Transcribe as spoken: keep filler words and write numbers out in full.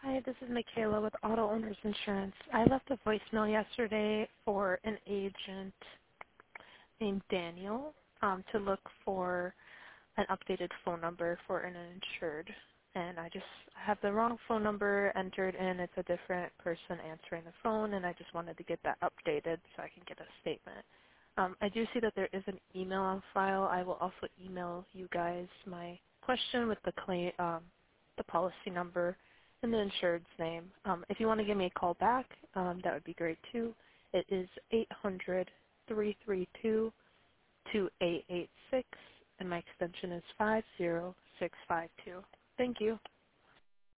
Hi, this is Michaela with Auto Owners Insurance. I left a voicemail yesterday for an agent named Daniel um, to look for an updated phone number for an insured. And I just have the wrong phone number entered in. It's a different person answering the phone, and I just wanted to get that updated so I can get a statement. Um, I do see that there is an email on file. I will also email you guys my question with the claim, um, the policy number and the insured's name. Um, if you want to give me a call back, um, that would be great too. It is eight hundred, three three two, two eight eight six, and my extension is five zero six five two. Thank you.